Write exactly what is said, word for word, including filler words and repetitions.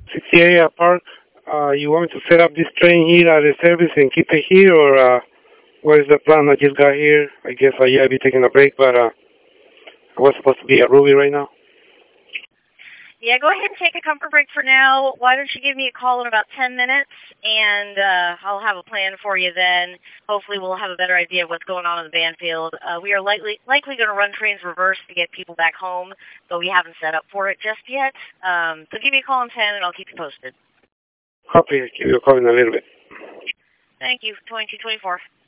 sixty-eight Park. Uh, you want me to set up this train here at the service and keep it here, or uh, what is the plan? I just got here. I guess uh, yeah, I'll be taking a break, but uh, I was supposed to be at Ruby right now. Yeah, go ahead and take a comfort break for now. Why don't you give me a call in about ten minutes, and uh, I'll have a plan for you then. Hopefully we'll have a better idea of what's going on in the Banfield. Uh, we are likely likely going to run trains reverse to get people back home, but we haven't set up for it just yet. Um, so give me a call in ten, and I'll keep you posted. Copy. I'll give you a call in a little bit. Thank you. twenty-two twenty-four.